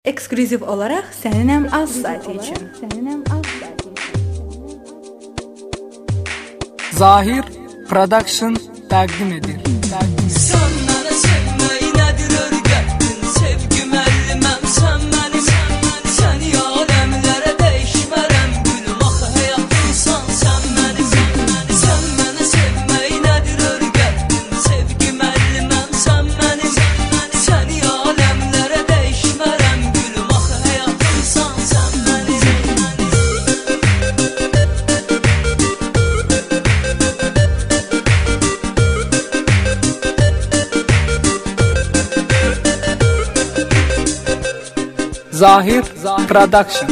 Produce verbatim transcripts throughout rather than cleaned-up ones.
Eksklüziv olaraq Səninəm Az saytı üçün. Zahir Production təqdim edir. Sən mənə sevməyi nədir örgətdin, sevgi müəlliməm sən mənim, səni aləmlərə dəyişmərəm gülüm, axı həyatımsan sən mənim. Sən mənə sevməyi nədir örgətdin, sevgi müəlliməm sən mənim, səni aləmlərə dəyişmərəm gülüm, axı həyatımsan sən mənim. Zahir Production.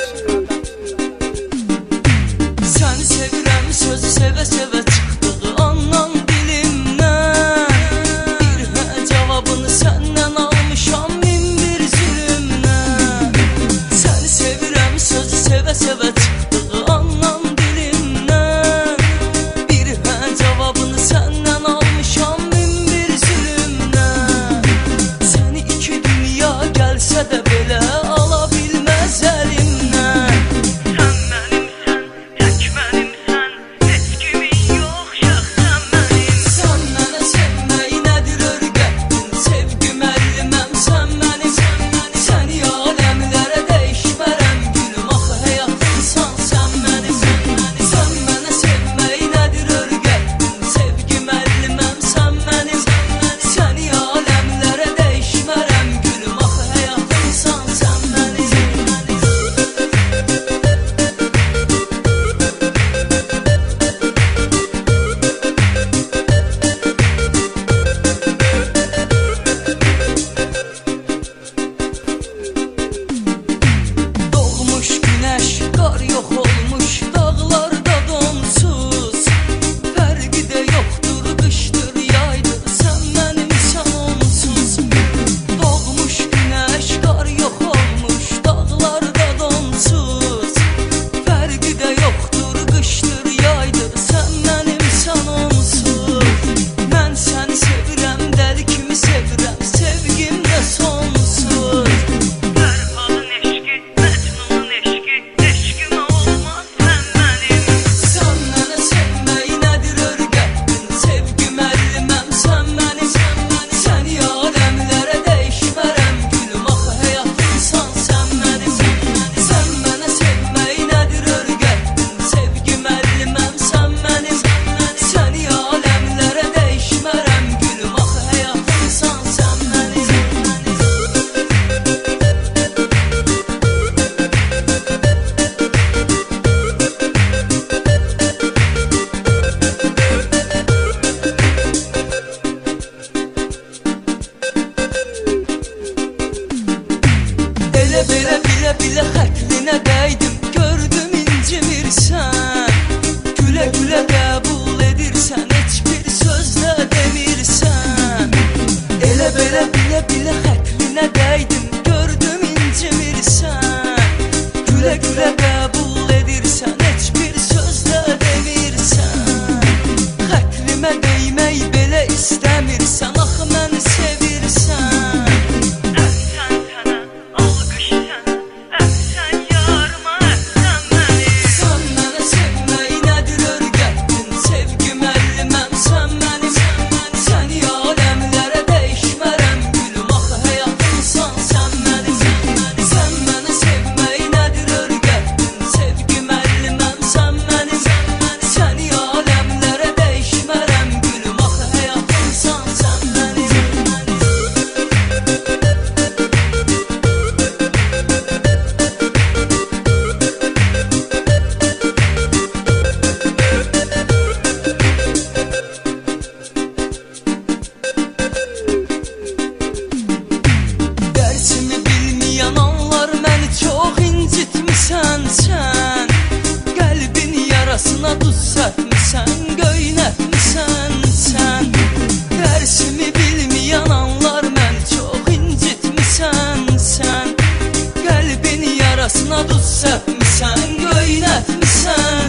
Səni sevirəm sözü sevə-sevə çıxdığı andan dilimdən, bir hə cavabını səndən almışam min bir zülümdən. Səni sevirəm sözü sevə-sevə çıxdığı andan dilimdən, bir hə cavabını səndən almışam min bir zülümdən. Səni iki dünya gəlsə də belə ala bilməz əlimdən. Sən mənimsən, tək mənimsən, heç kimin yox, şəxsən mənim. Sən mənə sevməyi nədir örgətdin, sevgi müəlliməm sən mənim, səni aləmlərə dəyişmərəm gülüm, axı həyatımsan sən mənim. Sən mənə sevməyi nədir örgətdin, sevgi müəlliməm sən mənim, səni aləmlərə dəyişmərəm gülüm, axı həyatımsan sən mənim. Doğmuş günəş, qar yox olmuş dağlarda donsuz, fərqi də yoxdur, qışdır, yaydır, sən mənimsən onsuz. Doğmuş günəş, qar yox olmuş dağlarda donsuz, fərqi də yoxdur, qışdır, yaydır, sən mənimsən onsuz. Mən səni sevirəm, dəli kimi sevirəm, sevgim də sonsuz. Fərhadın eşqi, Məcnunun eşqi, eşqimə olmaz sən mənim. Sən mənə sevməyi nədir örgətdin, sevgi müəlliməm sən mənim, səni aləmlərə dəyişmərəm gülüm, axı həyatımsan sən mənim. Sən mənə sevməyi nədir örgətdin, sevgi müəlliməm sən mənim, səni aləmlərə dəyişmərəm gülüm, axı həyatımsan sən mənim. Elə belə bilə-bilə xətrinə dəydim, gördüm incimirsən, gülə-gülə qəbul edirsən, heç bir söz də demirsən. Elə belə bilə-bilə xətrinə dəydim, gördüm incimirsən, gülə-gülə qəbul edirsən, heç bir söz də demirsən. Xətrimə dəymək belə istəmirsən, axı məni sevirsən. Əhsən sənə, alqış sənə, əhsən yarıma, əhsən mənim. Sən mənə sevməyi nədir örgətdin, sevgi müəlliməm sən mənim, səni aləmlərə dəyişmərəm gülüm, axı həyatımsan sən mənim. Sən mənə sevməyi nədir örgətdin, sevgi müəlliməm sən mənim, səni aləmlərə dəyişmərəm gülüm, axı həyatımsan sən mənim. Dərsimi bilməyən anlar məni çox incitmisən sən, qəlbin yarasına duz sətmisən, göynətmisən sən. Dərsimi bilməyən anlar məni çox incitmisən sən, qəlbin yarasına duz sətmisən, göynətmisən